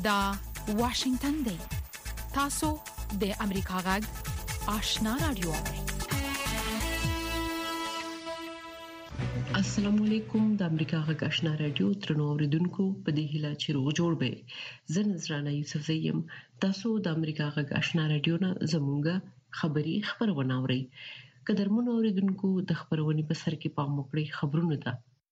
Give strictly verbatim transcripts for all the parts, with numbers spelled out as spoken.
دا واشنگتن دی تاسو د امریکا غږ آشنا رادیو. السلام علیکم. د امریکا غږ آشنا رادیو ترنو اوریدونکو په دې هیله چې روغ جوړ به زه نذرانه یوسف زیم. تاسو د امریکا غږ آشنا رادیو نه زموږه خبری خبرونه اورئ. قدرمن اوریدونکو د خبرونې په سر کې پام وکړئ. خبرونه ده.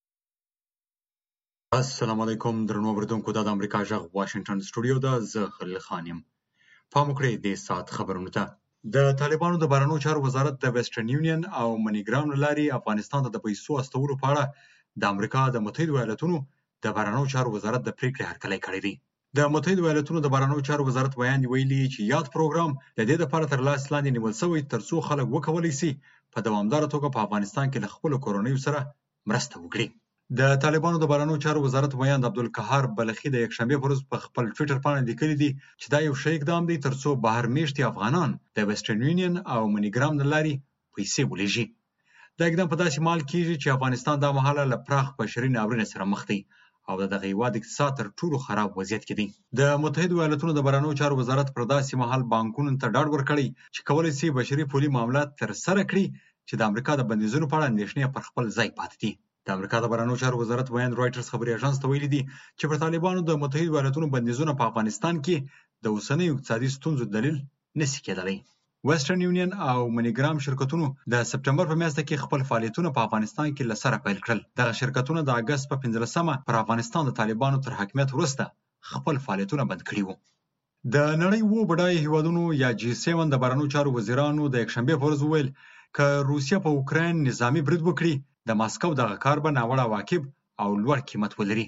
السلام علیکم درنو اوریدونکو. د امریکا غږ واشنگټن سټوډیو ده. زه خلیل خان یم. پام وکړئ د سات خبرونه ته. د طالبانو د بهرنیو چارو وزارت د ویسټرن یونین او منیګرام لاري افغانستان ته د پیسو استولو په اړه د امریکا د متحده ایالاتونو د بهرنیو چارو وزارت د پریکړې هرکلی کړی دی. د متحده ایالاتونو د بهرنیو چارو وزارت بیان ویلي چې یاد پروګرام د دې لپاره تر لاس لاندې نیول شوی ترڅو خلک وکولای شي په دوامداره توګه په افغانستان کې له خپل کورنیو سره مرسته وکړي. د طالبانو د بهرنیو چارو وزارت بیان د عبدالقهار بلخي د یکشنبه پر ورځ په خپل ټوئیټر باندې لیکلي دي چې دا یو ښه اقدام دی ترڅو بهر میشتي افغانان د ویسټرن یونین او منیګرام له لارې پیسې ولېږي. دا اقدام په داسې مهال کېږي چې افغانستان دا مهاله له پراخ بشري ناورین سره مخ دی او د دغه هېواد اقتصاد تر ټولو خراب وضعیت کې دی. د متحده ایالاتونو د بهرنیو چارو وزارت پر داسې مهال بانکونو ته ډاډ ورکړی چې کولی شي بشري پولي معاملات ترسره کړي چې د امریکا د بندیزونو په اړه اندېښنې پر خپل ځای پاتې دي. د امریکا د بهرنیو چارو وزارت بیان رایټرز خبري اژانس ته ویلي دي چې پر طالبانو د متحده ایالاتونو بندیزونه په افغانستان کې د اوسنیو اقتصادي ستونزو دلیل نشي کېدلی. ویسټرن یونین او منیګرام شرکتونو د سپټمبر په میاشت کې خپل فعالیتونه په افغانستان کې له سره پیل کړل. دغه شرکتونه د اگست په پنځلسمه پر افغانستان د طالبانو تر حاکمیت وروسته خپل فعالیتونه بند کړي وو. د نړۍ وو بډایه هیوادونو یا جی سیون د بهرنیو چارو وزیرانو د یکشنبه په ورځ وویل که روسیه په اوکراین نظامی برید وکړي د ماسکو دغه کار به ناوړه عواقب او لوړ قیمت ولري.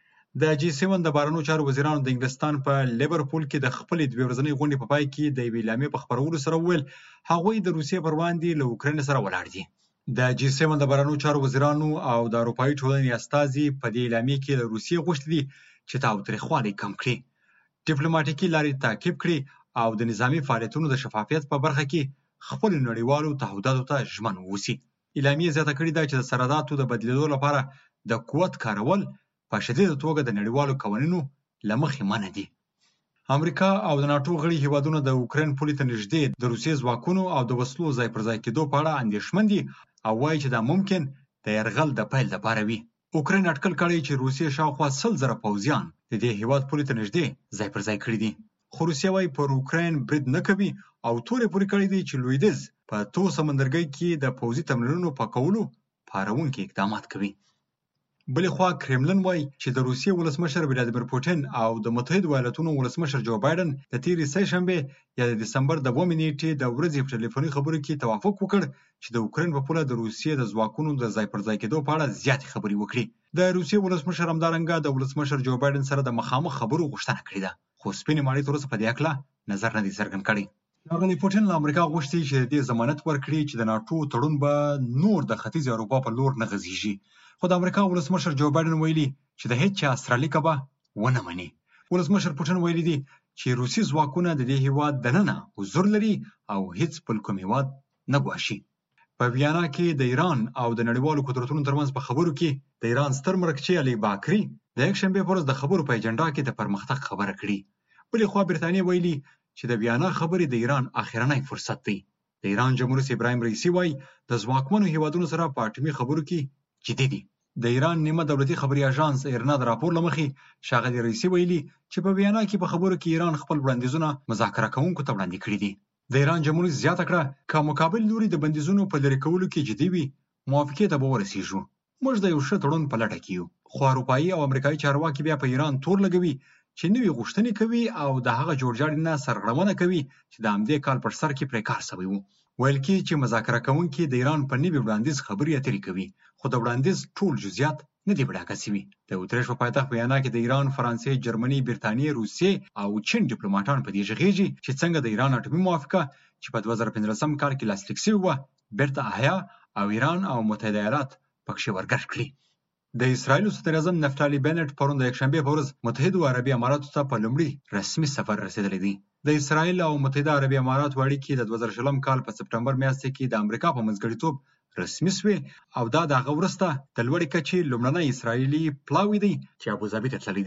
د جی سیون د بهرنیو چارو وزیرانو د انګلستان په لیورپول کې د خپلې دوه ورځنۍ غونډې په پای کې د یوې اعلامیې په خپرولو سره وویل هغوی د روسیې پر وړاندې له اوکراین سره ولاړ دي. د جی سیون د بهرنیو چارو وزیرانو او د اروپایي ټولنې استازي په دې اعلامیې کې له روسیې غوښتي دي چې تاوتریخوالی کم کړي، ډیپلوماټیکي لارې تعقیب کړي او د نظامي فعالیتونو د شفافیت په برخه کې خپل نړیوالو تعهداتو ته ژمن واوسي. اعلامیه زیاته کړې ده چې د سرحداتو د بدلیدو لپاره د قوت کارول په شدیده توګه د نړیوالو قوانینو له مخې منع دي. امریکا او د ناټو غړي هیوادونه د اوکراین پولې ته نږدې د روسیې ځواکونو او د وسلو ځای پر ځای کېدو په اړه اندېښمن دي او وایي چې دا ممکن د یرغل د پیل لپاره وي. اوکراین اټکل کړی چې روسیې شاوخوا سل زره پوځیان د دې هیواد پولې ته نږدې ځای پر ځای کړي دي. خو روسیه وایي پر اوکراین برید نه کوي او تورې پورې کړی دی چې لویدیځ په تو سمندرګي کې د پوځي تمرینونو په کولو پاروونکي اقدامات کوي. بلې خوا کرملن وایي چې د روسیې ولسمشر ولادیمیر پوټین او د متحده ایالاتونو ولسمشر جو بایدن د تېرې سه شنبې یا د دسمبر د اوومې نیټې د ورځې په ټلیفوني خبرو کې توافق وکړ چې د اوکراین په پوله د روسیې د ځواکونو د ځای پر ځای کېدو په اړه زیاتې خبرې وکړي. د روسیې ولسمشر همدارنګه د ولسمشر جو بایدن سره د مخامخ خبرو غوښتنه کړې ده، خو سپینې ماڼۍ تر اوسه په دې هکله نظر نه دی څرګند کړی. ښاغلی پوټین له امریکا غوښتي چې د دې ضمانت ورکړي چې د ناټو تړون به نور د ختیځې اروپا په لور نه غځېږي، خو د امریکا ولسمشر جو بایدن ویلي چې د هیڅ چا استرالیکه به ونه مني. ولسمشر پوټین ویلي دي چې روسي ځواکونه د دې هیواد دننه حضور لري او هیڅ بل کوم هیواد نه ګواښي. په ویانا کې د ایران او د نړیوالو قدرتونو ترمنځ په خبرو کې د ایران ستر مرکچی علي باکري د یکشنبه په ورځ د خبرو په اجنډا کې د پرمختګ خبره کړې. بلې خوا برتانیې ویلي چې د ویانا خبرې د ایران اخرنی فرصت دی. د ایران جمهور رئیس ابراهیم رئیسي وایي د ځواکمنو هیوادونو سره په اټومي خبرو کې جدي دي. د ایران نیمه دولتي خبري اژانس ایرنا د راپور له مخې ښاغلي رئیسي ویلي چې په ویانا کې په خبرو کې ایران خپل وړاندیزونه مذاکره کوونکو ته وړاندې کړي دي. د ایران جمهور رئیس زیاته کړه که مقابل لوري د بندیزونو په لرې کولو کې جدي وي موافقې ته به ورسېږو. موږ د یو ښه تړون په لټه کې یو. خو اروپایي او امریکایي چارواکي بیا په ایران تور لګوي چې نوې غوښتنې کوي او د هغه جوړجاړي نه سرغړونه کوي چې د همدې کال پر سر کې پرې کار شوی و. ویل کېږي چې مذاکره کوونکي د ایران په نوي وړاندیز خبرې اترې کوي، خو د وړاندیز ټول جزئیات نه دي وړاندې شوي. د اتریش په پایتخت ویانا کې د ایران، فرانسې، جرمني، برتانیې، روسیې او چین ډیپلوماټان په دې غږېږي چې څنګه د ایران اټومي موافقه چې په دوه زره پنځلسم کال کې لاسلیک شوې وه بیرته احیا او ایران او متحده ایالات پکښې ورګډ کړي. د اسرایلو صدر اعظم نفتالي بنټ پرون د یکشنبې په ورځ متحده عربي اماراتو ته په لومړي رسمي سفر رسېدلی دی. د اسرایل او متحده عربي اماراتو اړیکې د دوه زره شلم کال په سپټمبر میاشت کې د امریکا په منځګړیتوب رسمي شوې او دا د هغه وروسته د لوړې کچې لومړنی اسرایلي پلاوی دی چې ابوظبي ته تللی دی.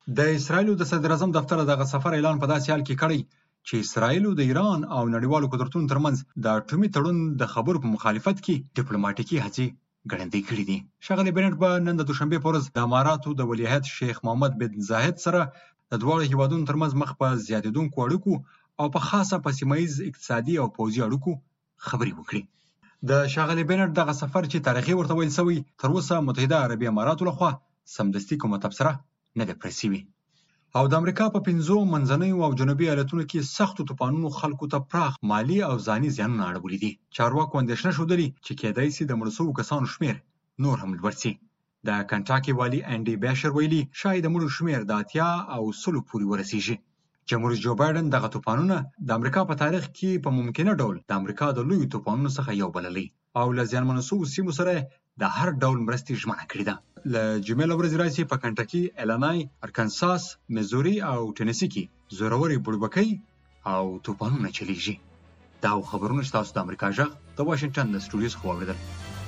د اسرایل د صدر اعظم دفتر دغه سفر اعلان په داسې حال کې کړی چې اسرایل د ایران او نړیوالو قدرتونو ترمنځ د اټومي تړون د خبرو په مخالفت کې ډیپلوماټیکي هڅې ګړندۍ کړې دي. ښاغلی بنټ به نن د دوشنبې په ورځ د اماراتو د ولیعهد شیخ محمد بن زاید سره د دواړو هیوادونو ترمنځ مخ په زیاتېدونکو اړیکو او په خاصه په سیمه ییز اقتصادي او پوځي اړیکو خبرې وکړي. د ښاغلي بنټ دغه سفر چې تاریخي ورته ویل شوی تر اوسه متحده عربي اماراتو لخوا سمدستي کومه تبصره نه ده پرې شوې او د امریکا په پنځو منځنیو او جنوبي ایالتونو کې سختو طوفانونو خلکو ته پراخ مالي او ځاني زیانونه اړولي دي. چارواکو اندېښنه ښودلې چې کېدای شي د مړو شوو کسانو شمېر نور هم لوړ شي. د کنټاکي والي انډي بیشر ویلي شاید د مړو شمېر د اتیا او سلو پورې ورسیږي. جمهوریت جو بایدن دغه طوفانونه د امریکا په تاریخ کې په ممکنه ډول د امریکا د لویو طوفانونو څخه یو بللی او له زیانمنو شوو سیمو سره د هر ډول مرستې ژمنه کړې ده. له جمعې له ورځې راهیسې په کنټکي، ایلینای، ارکانساس، میزوري او ټینیسي کې زورورې بوړبکۍ او طوفانونه چلیږي. دا خبرونه چې تاسو د امریکا غږ د واشنګټن د سټوډیو څخه واورېدل.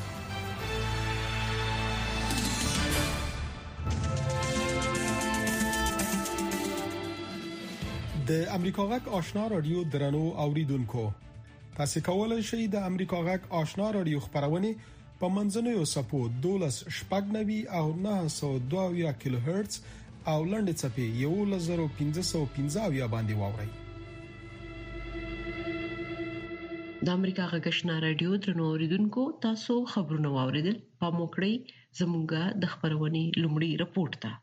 د امریکا غږ آشنا رادیو درنو اوریدونکو، تاسو کولای شئ د امریکا غږ آشنا رادیو خبرونه په منځنوي سپو دولس شپږ نوي او نه سوه دوه کیلو هرتز او لنډ چپی یو لزر پنځه سوه پنځه باندې واورئ. د امریکا غږ آشنا رادیو درنو اوریدونکو، تاسو خبرونه واوریدل. په موکړی زموږه د خبرونه لومړی رپورت ده.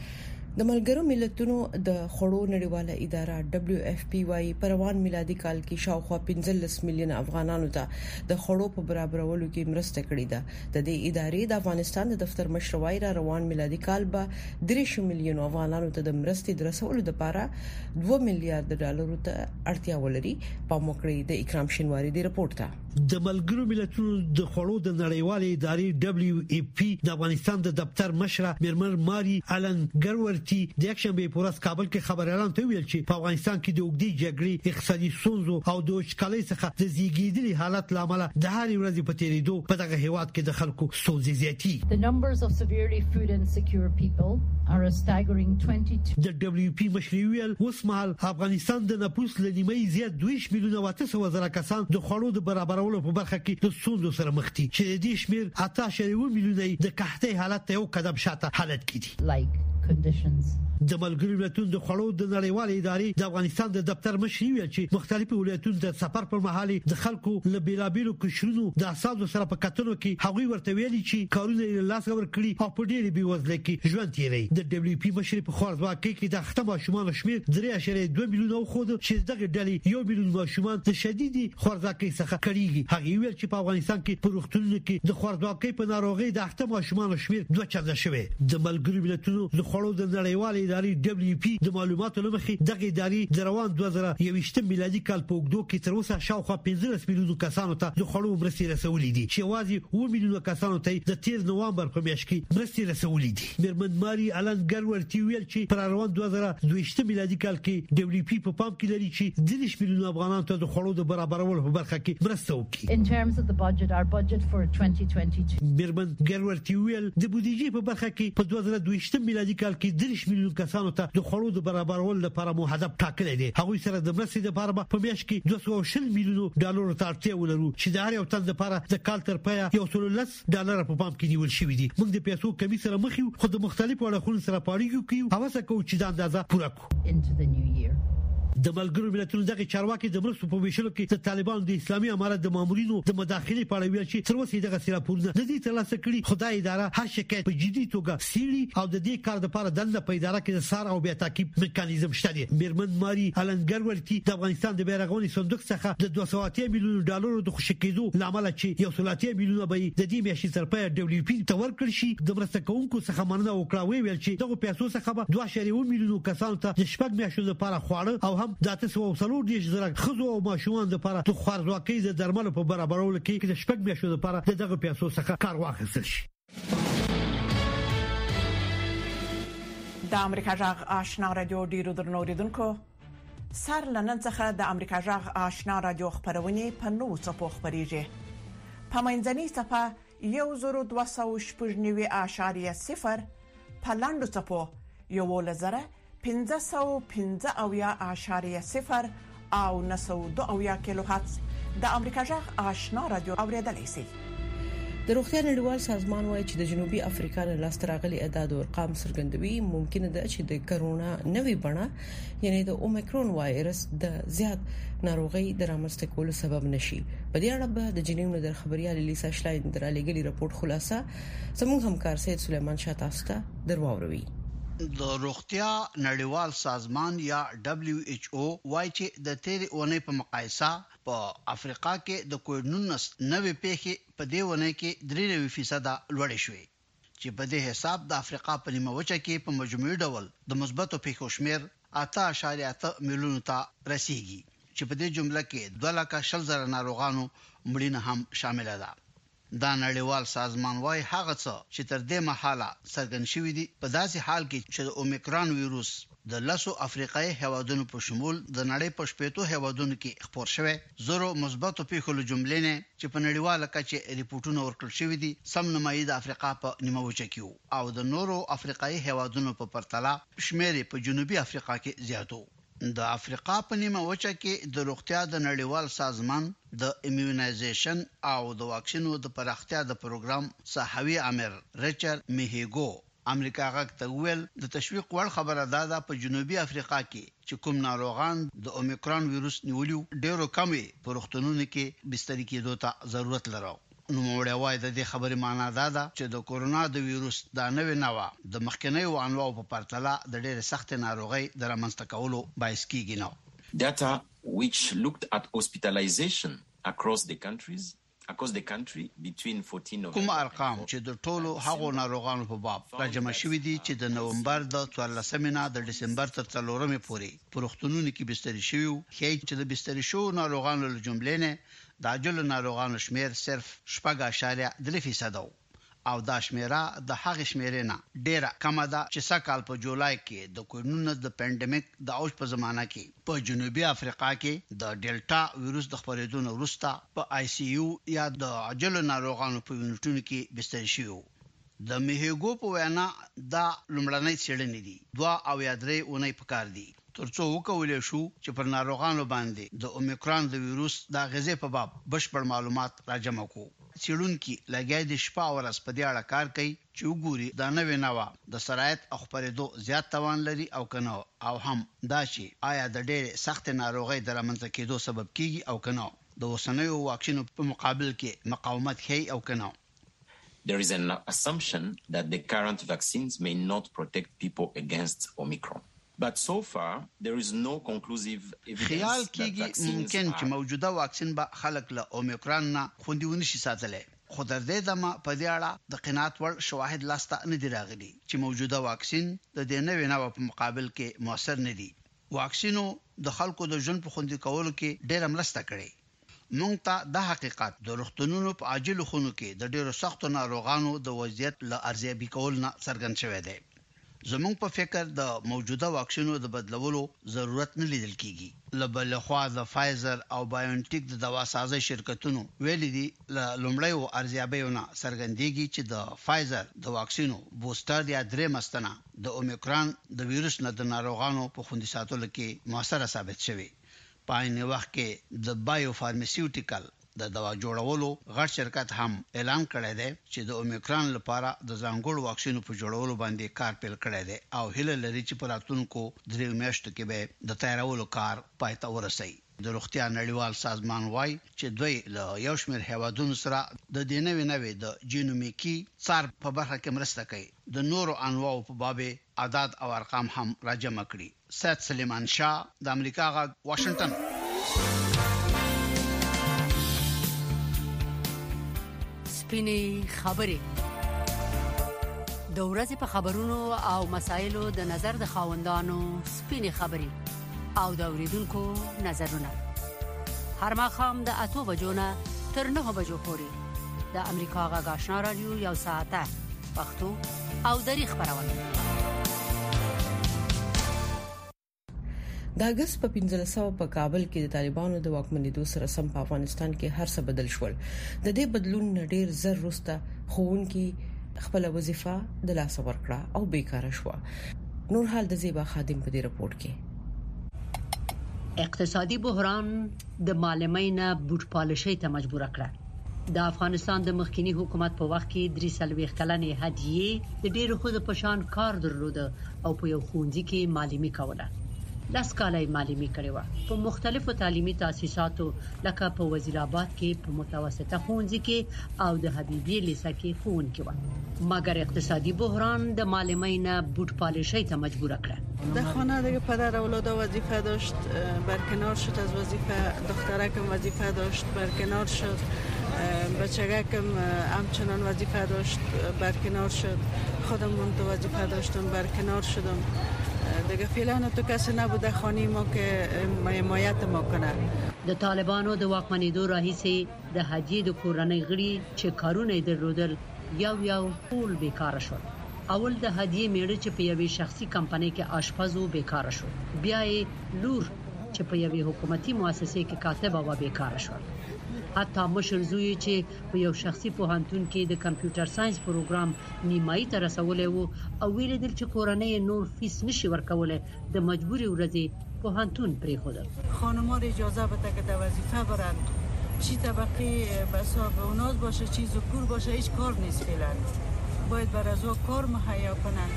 د ملګرو ملتونو د خړو نړیواله اداره دبليو اف پی وايي په روان میلادي کال کې شاوخوا پنځلس میلیون افغانانو ته د خړو په برابرولو کې مرسته کړې ده. د دې ادارې د افغانستان د دفتر مشر وايي را روان میلادي کال به درې میلیون افغانانو ته د مرستې درسولو لپاره دوه میلیارډ ډالرو ته اړتیا ولري. په موکړی د اکرام شینواری دی رپورت ده. د ملګرو ملتونو د خړو د نړیوالې ادارې دبليو اف پی د افغانستان د دفتر مشر میرمن ماري الن ګرورتي د یکشنبه په ورځ کابل کې خبر اعلان ته ویل چې په افغانستان کې د اوږدې جګړې، اقتصادي ستونزو او د وچکالۍ څخه د زیږیدلي حالت لامل د هر ورځې په تیریدو په دغه هیواد کې د خلکو ستونزې زیاتې. The numbers of severely food insecure people are a staggering twenty-two. د دبليو پی مشر ویل اوس مهال افغانستان د نفوس له نیمه زیات دوه میلیونه واته سوه زره کسان د خړو د برابرولو په برخه کې د ستونزو سره مخ دي چې د دې شمیر اته اعشاریه میلیونه د قحطۍ حالت ته یو قدم شاته حالت کې دي. Like conditions. د ملګرو ملتونو د خړو د نړیوالې ادارې د افغانستان د دفتر مشر ویل چې مختلفو ولایتونو د سفر پر مهال د خلکو له بیلابیلو قشرونو د اساسو سره په کتنو کې هغوی ورته ویلي چې کارونه یې لاس ور کړی او په ډېری بیوزله کې ژوند تیری. د دبليو پی مشر په خوارځواکۍ کې د ختمه ماشومان شمیر درې اعشاریه دوه میلیونه خو چې دغه ډلې یو میلیون ماشومان د شدیدي خوارځواکۍ څخه کړيږي. هغه ویل چې په افغانستان کې په روغتونونو کې د خوارځواکۍ په ناروغي د ختمه ماشومان شمیر دوه چنده شوی. د ملګرو ملتونو د خړو د نړیوالې ادارې دبليو پی د معلوماتو لمخې دغه ادارې د روان دوه زره یوویشت میلادي کال په اوږدو کې تر اوسه شاوخوا پنځلس میلیونه کسانو ته د خړو مرستې رسولې دي چې یوازې اووه میلیونه کسانو ته د تیر نوامبر په میاشت کې مرستې رسولې دي. میرمن ماري الن ګرورتي ویل چې پر روان دوه زره دوه میلادي کال کې دبليو پی په پام کې لري چې دېرش میلیونه افغانانو ته د خړو د برابرولو په برخه کې مرسته وکړي. In terms of the budget, our budget for twenty twenty-two. میرمن ګرورتي ویل د بودیجې په برخه کې په دوه زره دوه میلادي کال کې دېرش میلیونه کسانو ته د خړو د برابرولو لپاره مو هدف ټاکلی دی. هغوی سره د مرستې لپاره په میاشت کې دوه سوه شل میلیونه ډالر ته اړتیا ولرو چې د هر یو تن لپاره د کال تر پایه یو سل لس ډالر په پام کې نیول شوی دي. موږ د پیسو کمی سره مخ یو، خو د مختلفو اړخونو سره پاړیږو کوي او هڅه کوو چې دا اندازه پوره کړو. Into the new year. د ملګرو ملتونو دغه چارواکي د مرستو په ویشلو کې د طالبانو د اسلامي امارت د مامورینو د مداخلې په اړه ویل چې تر اوسه دغه سراپورونه د دې ترلاسه کړي. خدای اداره هر شکایت په جدي توګه سیړي او د دې کار لپاره دنده په اداره کې د سار او بیا تعقیب میکانیزم شته دی. میرمن ماري الن ګرورتي د افغانستان د بیرغونی صندوق څخه د دوه سوه اتیا میلیون ډالرو د خوشی کېدو لامل چې یو سل اتیا میلیونه به د دې میاشتې تر پایه دبليو پی ته ورکړل شي. د مرسته کوونکو څخه مننه وکړه ویل چې دغه پیسو څخه به دوه اعشاریه میلیون کسانو ته د شپږ میاشتو لپاره خواړه او هم د اته سوه څلور دیش زره خزو او ماشومان لپاره د خوارځواکۍ د درملو په برابرولو کې د شپږ میاشتو لپاره د دغه پیسو څخه کار واخیستل شي. د امریکا جغ آشنا رادیو ډیرو درنو اوریدونکو، سر لنن څخه د امریکا جغ آشنا رادیو خبرونه په نو څپو خبريږي. په منځنۍ صفه یو زر دوه سوه شپږ نوي اعشاریه صفر، په لاندو څپو یو لزره پنځه سوه پنځه اویا اعشاریه صفر او نه سوه دوه اویا کیلو هرتز د امریکا جغ آشنا رادیو اوریدلای شئ. د روغتیا نړیوال سازمان وايي چې د جنوبي افریقا له لاسته راغلي اعداد او ارقام څرګندوي ممکن ده چې د کرونا نوې بڼه یعنی د اومیکرون وایرس د زیات ناروغي د رامنځته کولو سبب نشي. په دې اړه به د جنیو د خبريال لیسا شلاین درالېګلي راپور خلاصه زموږ همکار سید سلیمان شاه تاسو ته درواوروي. د روغتیا نړیوال سازمان یا دبليو ایچ او وايي چې د تیرې اونۍ په مقایسه په افریقا کې د کووډ نولس نوې پیښې په دې ونې کې درې نوي فیصد لوړې شوې چې په دې حساب د افریقا په نیمه وچه کې په مجموعي ډول د مثبتو پیښو شمیر اته اعشاریه اته میلیون ته رسیدي چې په دې جمله کې دوه لک شل زره ناروغانو مړینه هم شامل ده. دا نړیوال سازمان وايي هغه څه چې تر دې مهاله څرګند شوی دی په داسې حال کې چې د اومیکرون وایروس د لاسو افریقایي هیوادونو په شمول د نړۍ په شپږو هیوادونو کې خپور شوی زورو مثبتو پیښو له جملې نه چې په نړیواله کچه ریپورتونه ورکړل شوی دي سم نمایي د افریقا په نیمه وچه کې او د نورو افریقایي هیوادونو په پرتله شمیر په جنوبي افریقا کې زیاتو. د افریقا په نیمه وچه کې د روغتیا د نړیوال سازمان د ایمیونایزیشن او د واکسینو د پراختیا د پروګرام صحوی امر ریچارډ میهیګو امریکا غاک ته ویل د تشویق وړ خبره ده په جنوبي افریقا کې چې کوم ناروغان د اومیکرون وایروس نیولیو ډیرو کمې په روغتونونو کې بستر کېدو ته ضرورت لري. نو موږ وایو د دې خبرې معنی ده چې د کورونا د وایروس د نوې نوا د مخکنیو انواع په پرتله د ډېر سخت ناروغي د رامنځته کولو باعث کیږي. نو data which looked at hospitalization across the countries across the country between fourteen November کوم ارقام چې د ټولو هغو ناروغانو په باب راجمع شوي دي چې د نومبر د څوارلسمې نه د دسمبر تر څلورمې پورې په روغتونونو کې بستر شوي هي چې د بستر شو ناروغانو له جملې نه د عاجل ناروغانو شمیر صرف شپږ اعشاریه درې فیصد او دا شمیره د هغه شمیرې نه ډیره کم ده چې سکهال په جولای کې د کورونا د پاندیمیک د اوج په زمانہ کې په جنوبي افریقا کې د ډیلټا وایروس د خپرېدو وروسته په آی سی یو یا د عاجل ناروغانو په یونټونو کې بستر شوی. د میهیګو په وینا دا لومړنۍ څېړنې دي دوه او یا درې اونۍ پکار دي ترڅو وکولې شو چې پر ناروغانو باندې د اومیکرون د وایروس د غذې په باب بشپړ معلومات راجمع کو. څېړونکو لګیا د شپه او ورځ په دې اړه کار کوي چې وګوري دا نوې نوا د سرایت او خپرېدو زیات توان لري او کنه او هم دا چې آیا د ډېر سخت ناروغي د رامنځته کېدو سبب کیږي او کنه د اوسنیو واکسینو په مقابل کې مقاومت کوي او کنه. There is an assumption that the current vaccines may not protect people against Omicron. But so far there is no conclusive evidence خیال that کېږي vaccines ممکن چې are موجوده واکسین به خلک له اومیکرون نه خوندي ونشي ساتلی خو تر دې دمه په دې اړه د قناعت وړ شواهد لاسته نه دی راغلي چې موجوده واکسین د دې نوې نوې په مقابل کې موثر نه دي. واکسینو د خلکو د ژوند په خوندي کولو کې ډېر مرسته کړې. مونږ ته د حقیقت د روغتونونو په عاجل خونو کې د ډېرو سختو ناروغانو د وضعیت له ارزیابي کول نه څرګند شوی دی. زموږ په فکر د موجوده واکسینو د بدلولو ضرورت نه لیدل کیږي. لبل خو د فایزر او بایونټیک د دوا سازي شرکتونو ویل دي ل لومړیو ارزیابیونه څرګندېږي چې د فایزر د واکسینو بوستر یا درې مستنه د اومیکرون د وایروس نه د ناروغانو په خوندي ساتلو کې موثر ثابت شوی. په عین وخت کې د بایو فارماسیوټیکل د دوا جوړولو غټ شرکت هم اعلان کړی دی چې د اومیکرون لپاره د ځانګړو واکسینو په جوړولو باندې کار پیل کړی دی او هیله لري چې په راتلونکو درې میاشتو کې به د تیارولو کار پای ته ورسوي. د روغتیا نړیوال سازمان وايي چې دوی له یو شمېر هیوادونو سره د دې نوې نوې د جینومیکي څار په برخه کې مرسته کوي. د نورو انواعو په باب اعداد او ارقام هم راجمع کړي. سید سلیمان شاه د امریکا غږ واشنگټن. سپینې خبرې د ورځې په خبرونو او مسایلو د نظر د خاوندانو سپینې خبرې او د اوریدونکو نظرونه هر ماښام د اتو بجو نه تر نهو بجو پورې د امریکا غږ آشنا رادیو یو ساعته پښتو او دری خبرونه. د اگست په پنځلسمه په کابل کې د طالبانو د واکمنېدو سره سم په افغانستان کې هر څه بدل شول. د دې بدلون ډېر زر وروسته خوونکي خپل وظیفه د لاس ورکړه او بیکاره شو. نور حال د زیبا خادم په دې رپورت کې. اقتصادي بحران د معلمینه بوټ پالشي ته مجبور کړ. د افغانستان د مخکنی حکومت په وخت کې درې سلويخ کلنې هدیه د ډېرو خود په شان کار درلود او په یو ښوونځي کې معلمي کوله. لاس کالای معلمي کړې و په مختلفو تعلیمي تاسیساتو لکه په وزیر آباد کې په متوسطه ښوونځي کې او د حبیبي لیسه کې ښوونکې و. مګر اقتصادي بحران د معلمینه بوټ پالشي ته مجبور کړ. در خانه دیگه پدر اولاد وظیفه داشت، برکنار شد از وظیفه، دخترکم وظیفه داشت، برکنار شد، بچگکم همچنان وظیفه داشت، برکنار شد، خودمون تو وظیفه داشتم، برکنار شدم. دیگه فعلا تو کسی نبوده خانه ما که حمایت ما کنه. د طالبانو د واکمنېدو راهیسې د هدیې د کورنۍ غړي چې کارونه یې درلودل یو یو ټول بیکاره شول. اول د هدیې میړه چې په یوې شخصي کمپنۍ کې آشپزو بیکاره شو، بیا یې لور چې په یوې حکومتي مؤسسې کې کاتبه و بیکاره شو. حتی مشر زوی چې په یو شخصي پوهنتون کې د کمپیوټر ساينس پروګرام نیمایي ته رسولې وو او ویل دل چې کورنۍ نور فیس نشي ورکولای د مجبوري ورځې پوهنتون پرې خود. خانم‌ها اجازه بده که د وظیفه برن، چی طبقه بسا به اوناز باشه چی ذکور باشه هیچ کار نیست فعلا. باید بر از کار مهیا کنن.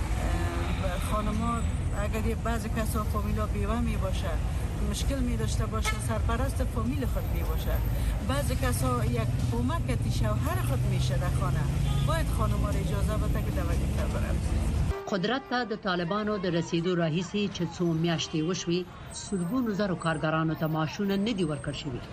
خانم‌ها اگر بعضی کسا فامیلا بیوه می باشه مشکل می داشته باشه سرپرست فامیل خود می باشه، بعضی کسا یک کمک شوهر خود میشه در خانه. باید خانم‌ها اجازه بده که د وظیفه برن. قدرت ته د طالبانو د رسیدو راهیسې چې څو میاشتې وشوي سلګونو زره کارګرانو ته معاشونه نه دي ورکړل شوي.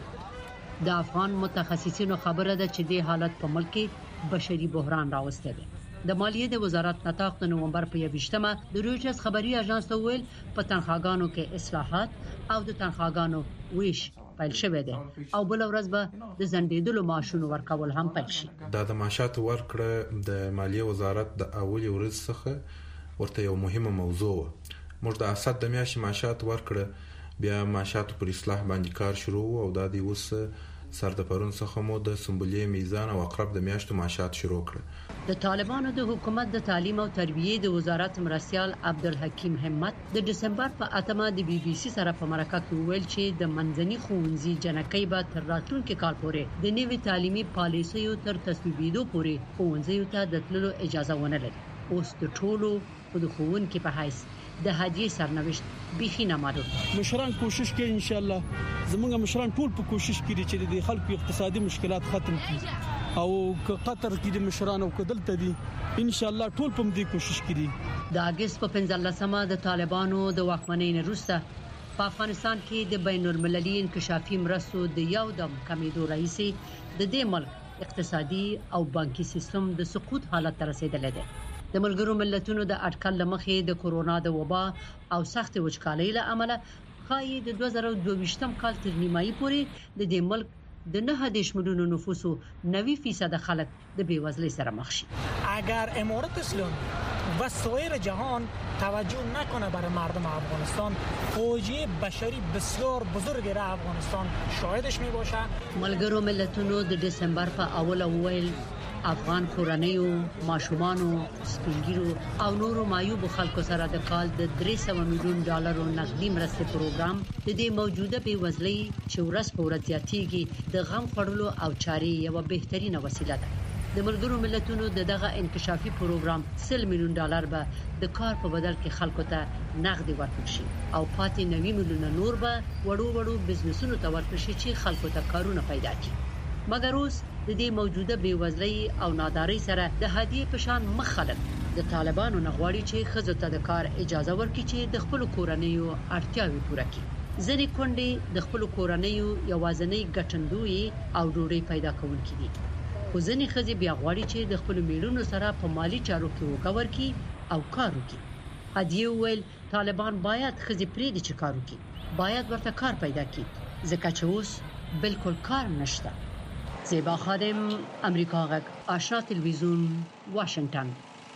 د افغان متخصصینو خبره ده چې د حالت په ملک کې بشري بحران راوسته دی. د مالیې د وزارت نطاق د نومبر په یویشتمه د رویټرز خبري اژانس ته ویل په تنخواګانو کې اصلاحات او د تنخواګانو ویش پیل شوی دی او بل ورځ به د زندېدلو معاشونو ورکول هم پیل شي. دا د معاشات ورکړه د مالیې وزارت د اولي ورځ څخه ورته یو مهمه موضوع و. موږ د اسد د میاشتې معاشات ورکړه، بیا معاشات پر اصلاح باندې کار شروع او دا دی اوس سر د پرون څخه مو د سمبولې میزان او اقرب د میاشتو معاشات شروع کړ. د طالبانو د حکومت د تعلیم او تربیه د وزارت مرستيال عبدالحکیم همت د دسمبر په اتمه د بي بي سي سره په مرکه کې ویل چې د منځني ښوونځي جنکۍ به تر راتلونکي کال پورې د نوي تعلیمي پالیسیو تر تصویبېدو پورې ښوونځیو ته د تللو اجازه ونه لري. اوس د ټولو خود ښوونکي په حیث د هدیې سرنوشت بيخي نه معلوم. مشران کوشش کوي ان شاء الله زموږ مشران ټول په کوشش کوي چې د خلکو اقتصادي مشکلات ختم کړي او که قطر کې د مشران او کدلته دي ان شاء الله ټول په دې کوشش کوي. د اگست په پنځلسمه د طالبانو د واکمنۍ نه وروسته په افغانستان کې د بین المللي انکشافي مرستو د یو دم کمیدو رئیسي د دې ملک اقتصادي او بانکي سیستم د سقوط حالت ته رسیدلی دی. د ملګرو ملتونو د اټکل لمخې د کورونا د وبا او سخت وچکالۍ له امله خای د دوه زره دوه ویشتم کال تر نیمایي پورې د دې ملک د نه دیش میلیون نفوسو نوي فیصد خلک د بیوزلۍ سره مخ شي. اگر امارات اسلامی و سایر جهان توجه نکنه برای مردم افغانستان فاجعه بشری بسیار بزرگی را افغانستان شاهدش می باشه. ملګرو ملتونو د دسمبر په اوله ویل افغان کورنیو، ماشومانو، سپینګیرو او نورو مایوب خلکو سره د کال د درې سوه میلیون ډالرو نقدي مرستې پروګرام د دې موجوده بیوزلۍ چې ورځ په ورځ زیاتېږي د غم خوړلو او چارې یو بهترینه وسیله ده. د ملګرو ملتونو د دغه انکشافي پروګرام سل میلیون ډالر به د کار په بدل کې خلکو ته نقدي ورکړي شي او پاتې نوي میلیون نور به وړو وړو بزنسونو ته ورکړي شي چې خلکو ته کارونه پیدا کړي. مګر اوس د دې موجوده بیوزلۍ او نادارۍ سره د هدیې په شان مخ خلک د طالبانو نغواړي چې ښځو ته د کار اجازه ورکړي چې د خپل کورنیو اړتیاوې پوره کړي. ځینې کونډې د خپل کورنیو یوازینۍ ګټندوی او ډوډۍ پیدا کوونکې دي. خو ځینې ښځې بیا غواړي چې د خپل میړونو سره په مالی چارو کې وکړ کی او کار وکړي. هدیې ویل طالبان باید ښځې پرېږدي چې کار وکړي، باید ورته کار پیدا کړي ځکه چې اوس بالکل کار نشته. زیبا خادم، امریکا غږ، آشنا تلویزیون، واشنگټن.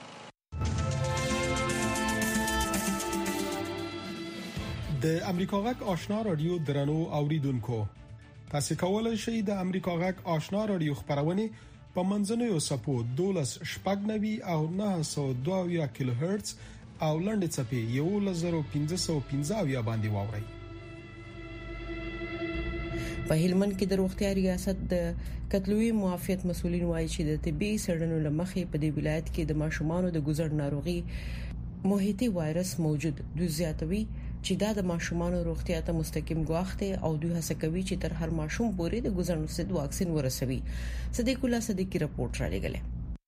د امریکا غږ آشنا رادیو درنو اوریدونکو، تاسو کولای شئ د امریکا غږ آشنا رادیو خبرونه په منځنوي سپو دولس شپږ نوي او نه سوه دوه کیلو هرتز او لنډ چپی یو لزر پنځه سوه پنځه اویا باندې واوري. په هلمند کې د روغتیا ریاست د کتلوي معافیت مسولین وایي چې د طبي سړنو لمخې په دې ولایت کې د ماشومانو د ګذر ناروغي محیطي وایرس موجود دوی زیاتوي چې دا د ماشومانو روغتیا ته مستقیم ګواښ دی او دوی هڅه کوي چې تر هر ماشوم پورې د ګذر نسخې واکسین ورسوي. صدیق الله صدیقی رپورټ را لګلې.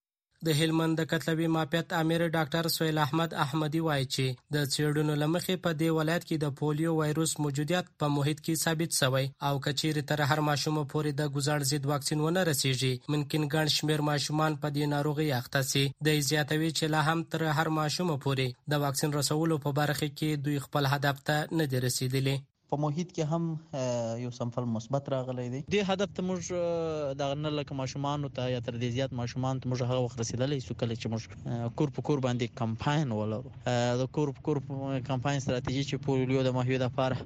د هلمند د کتلوي معافیت امیر ډاکټر سهیل احمد احمدی وایي چې د څېړنو لمخې په دې ولایت کې د پولیو وایروس موجودیت په محیط کې ثابت شوی او کچېر تر هر ماشوم پورې د ګذر ضد واکسین ونه رسیږي ممکن ګڼ شمیر ماشومان په دې ناروغي اخته شي. د زیاتوي چې لا هم تر هر ماشوم پورې د واکسین رسولو په برخه کې دوی خپل هدف ته نه دي رسیدلي. په محیط کې هم یو سمفل مثبت راغلی دی. د هدف ته موږ د نه لکه ماشومان ته یا تر دې زیات ماشومان ته موږ هغه وخت رسیدلی سو کله چې موږ کور په کور باندې کمپاین ولرو. د کور په کور کمپاین ستراتیژي چې پولیو د مخنیوي لپاره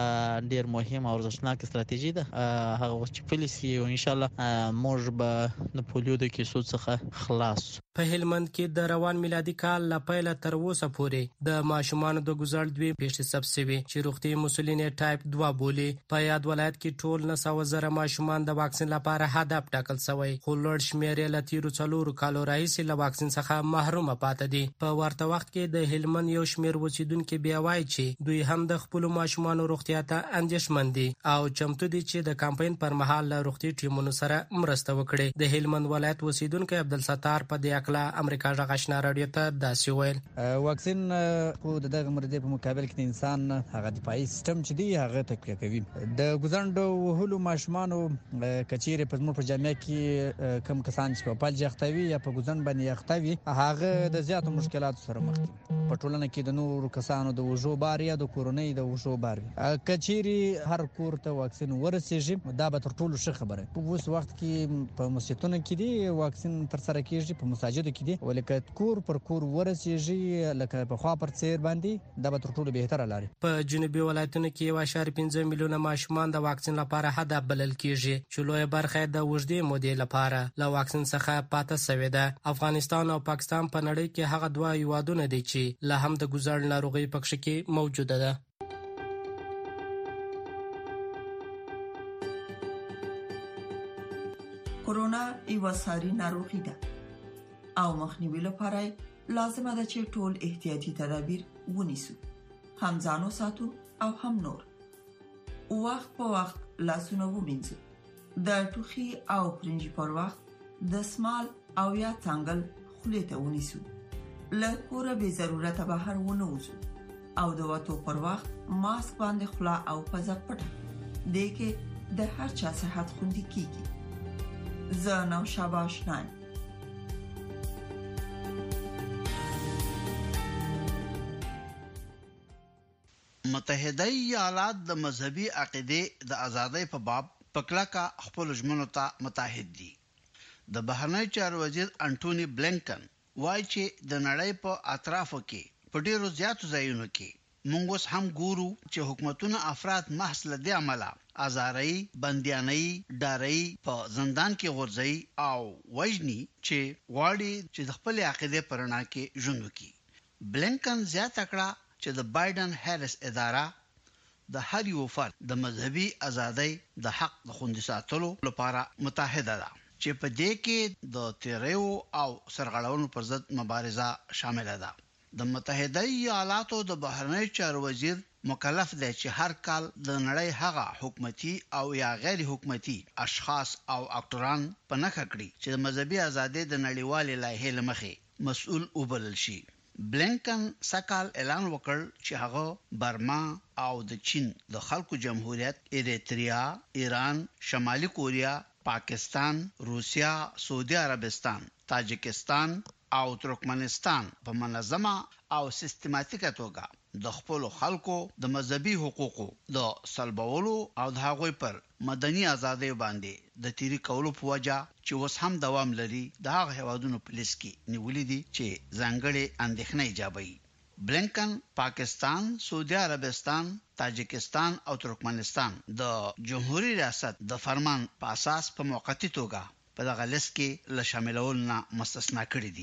ډیر مهم او ارزښتناک ستراتیژي ده هغه وخت چې پالیسي او ان شاء الله موږ به د پولیو د کیسو څخه خلاص. په هلمند کې د روان میلادي کال لا پیله تر اوسه پورې د ماشومان د ګذر دوی پیښې ثبت شوي چې روغتي مسولین ټایپ دوه بولي. په یاد ولایت کې ټول نسو زره ماشومان د واکسین لپاره هدف ټاکل شوی خو لوړ شمیر یې لتیرو څلورو کالو راهیسې له واکسین څخه محروم پاتې دي. په ورته وخت کې د هلمند یو شمیر اوسیدونکو بیا وایي چې دوی هم د خپل ماشومان روغتیا ته اندېښمن دي او چمتو دي چې د کمپاین پر مهال له روغتي ټیمونو سره مرسته وکړي. د هلمند ولایت اوسیدونکو عبدالستار په دې اکلا امریکا غږ آشنا رادیو ته داسې ویل. واکسین خو دغه مرض په مقابل کې انسان هغه دفاعي سیستم چې دی هغه تقویه کوي. د ګذرند وهلو ماشومانو کچېره په زموږ په جامعه کې کم کسان چې په پالج اختوي یا په ګذرند باندې اختوي هغه د زیاتو مشکلاتو سره مخ دي. په ټولنه کې د نورو کسانو د وژو بار یا د کورونی د وژو بار کچېره هر کور ته واکسین ورسېږي دا به تر ټولو ښه خبره. په اوس وخت کې په مسجدونو کې دی واکسین تر سره کېږي په مساجدو کې دی ولکه کور پر کور ورسېږي لکه په خوا پر څیر باندې دا به تر ټولو بهتره لاري. په جنوبي ولایتونو کې یو اشاریه پنځه میلیونه ماشومان د واکسین لپاره هدف بلل کېږي چې لوی برخه د وژدې مودې لپاره له واکسین څخه پاتې شوې ده. افغانستان او پاکستان په نړۍ کې هغه دوه هیوادونه دي چې لا هم د ګذر ناروغي پکښ کې موجوده ده. کورونا یو ساري ناروغي ده او مخنیوي لپاره لازمه ده چې ټول احتیاطي تدابیر ونیسو، هم ځانو ساتو او هم نور. وخت په وخت لاسونه ومینځو، د ټوخي او پرنجي پر وخت د سمال او یا څنګل خولې ته ونیسو، له کوره به ضرورت بهر ونه وځو او د وټو پر وخت ماسک باندې خلا او پزه پټه دې کې د هر چا صحت خوندي کیږي. زه نو شاباش نایم. متحده ایالات د مذهبي عقیده د ازادۍ په باب پکلاکا خپل ژمنو ته متحد دي. د بهرنی چارو وزیر انټونی بلینکن وایي چې د نړۍ په اطرافو کې په ډیرو زیاتو ځایونو کې موږ اوس هم ګورو چې حکومتونه افراد محض له دې عمله ازارۍ، بندیانۍ، ډارۍ په زندان کې غورځي او وژني چې غواړي چې د خپل عقیده پرنا کې ژوند وکړي. بلینکن زیاته کړه چې د بایدن هریس اداره د هر یو فرد د مذهبي ازادۍ د حق د خوندي ساتلو لپاره متحده ده چې په دې کې د تیریو او سرغړونو پر ضد مبارزه شامل ده. د متحده ایالاتو د بهرنی چارو وزیر مکلف دی چې هر کال د نړۍ هغه حکومتي او یا غیر حکومتي اشخاص او اکټوران په نخښه کړي چې د مذهبي ازادۍ د نړیوالې لایحې لمخې مسؤل وبلل شي. بلینکن سکال اعلان وکړ چې هغه برما او د چین د خلکو جمهوریت، ایریتریا، ایران، شمالي کوریا، پاکستان، روسیا، سعودي عربستان، تاجکستان او ترکمنستان په منظمه او سیستماتیکه توګه د خپل خلکو د مذهبي حقوقو د سلبولو او د هغوی پر مدني ازادۍ باندې د تیری کولو په وجه چې اوس هم دوام لري د هغه هیوادونو په لیست کې نیولې دي چې ځانګړي اندېښنې ایجابوي. بلینکن پاکستان، سعودي عربستان، تاجکستان او ترکمنستان د جمهوریت ریاست د فرمان په اساس په موقتی توګه په دغه لیست کې له شاملولو نه مستثنا کړي دي.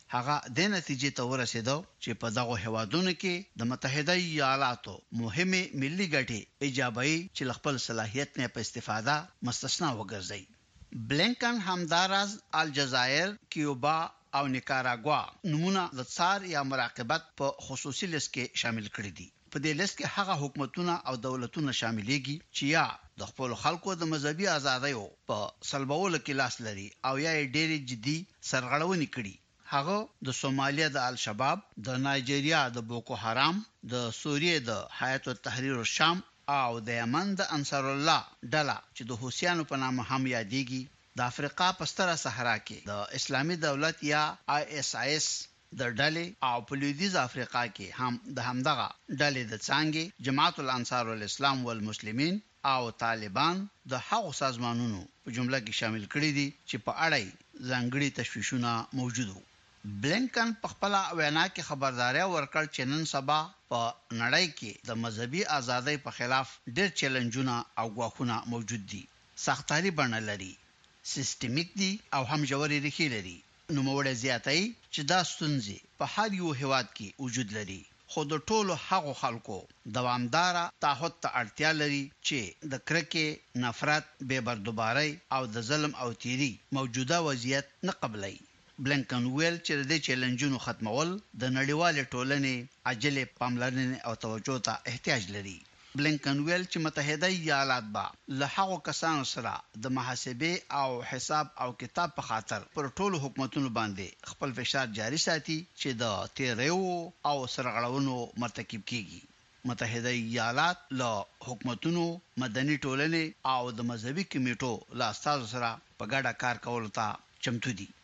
هغه د نتیجې ته ورسېدو چې په دغه هوادونو کې د متحده ایالاتو مهمه ملي ګټې ایجابي چې خپل صلاحیت نه په استفاده مستثنا وګرځي. بلینکن همدارز الجزایر، کیوبا او نیکاراګوا نمونه د څار یا مراقبت په خصوصي لیست کې شامل کړي دي. په دې لیست کې هغه حکومتونه او دولتونه شاملېږي چې یا د خپل خلکو د مذهبي ازادیو په سلبولو کې لاس لري او یا ډېری جدي سرغړونې کړي. هغه د سومالیا د الشباب، د نایجیریا د بوکو حرام، د سوریې د حیات التحریر الشام او د یمن د انصار الله ډله چې د حوثیانو په نامه هم یادېږي. د افریقا په ستره صحرا کې د اسلامي دولت یا آی ایس آی ایس د ډلې او په لویدیځ افریقا کې هم د همدغه ډلې د څانګې جماعت الانصار والاسلام والمسلمین او طالبان د هغو سازمانونو په جمله کې شامل کړي دي چې په اړه ځانګړي تشویشونه موجود وو. بلینکن په خپل وینا کې خبرداري ورکړ چې نن سبا په نړۍ کې د مذهبي ازادۍ په خلاف ډېر چیلنجونه او غواخونه موجود دي. سختاري بڼه لري، سیستمیک دي او هم ژورې ریښې لري. نو موږ زیاتای چې دا ستونزې په هر یو هیواد کې وجود لري، خو د ټولو هغو خلکو دوامدار تعهد ته اړتیا لري چې د کرکې، نفرت، بے بردبارۍ او د ظلم او تیری موجوده وضعیت نه قبلای. بلینکن ویل چې د چیلنجونو ختمول د نړیوال ټولنې عاجله پاملرنې او توجه ته احتیاج لري. بلینکن ویل چې متحده ایالات به له هغو کسانو سره د محاسبه او حساب او کتاب په خاطر پر ټولو حکومتونو باندې خپل فشار جاری ساتي چې د تیریو او سرغړونو مرتکب کیږي. متحده ایالات له حکومتونو، مدني ټولنې او د مذهبي کمیټو له استازو سره په ګډه کار کولو ته چمتو دي.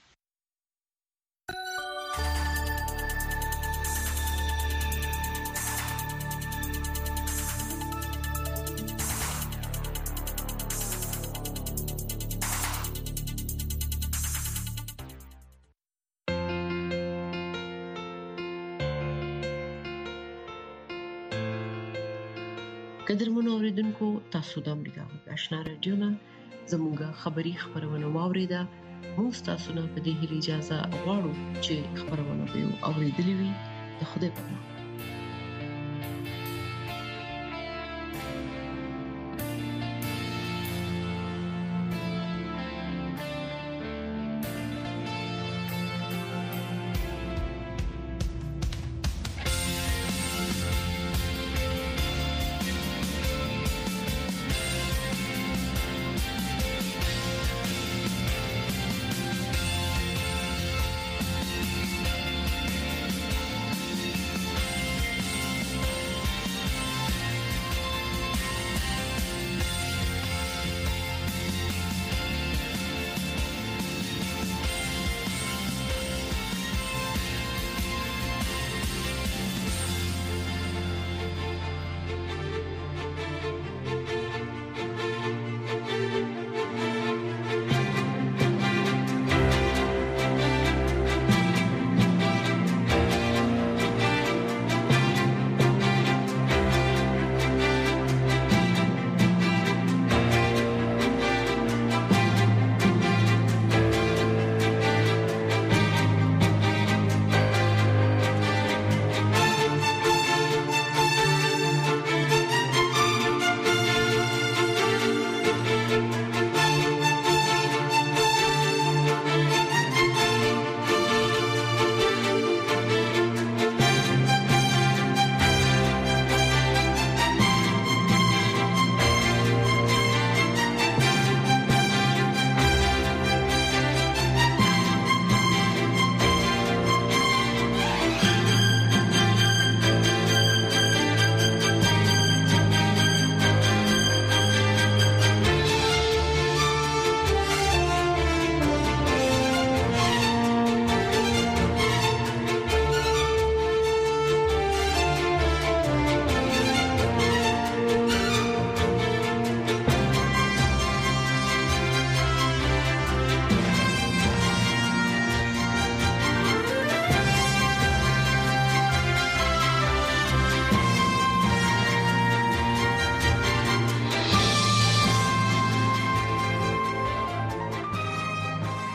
قدرمنو اوریدونکو، تاسو د امریکا غږ آشنا رادیو نه زموږه خبری خبرونه واوریده. موږ تاسو نه په دې هیله اجازه غواړو چې خبرونه به اوریدلې وي. د خدای په امان.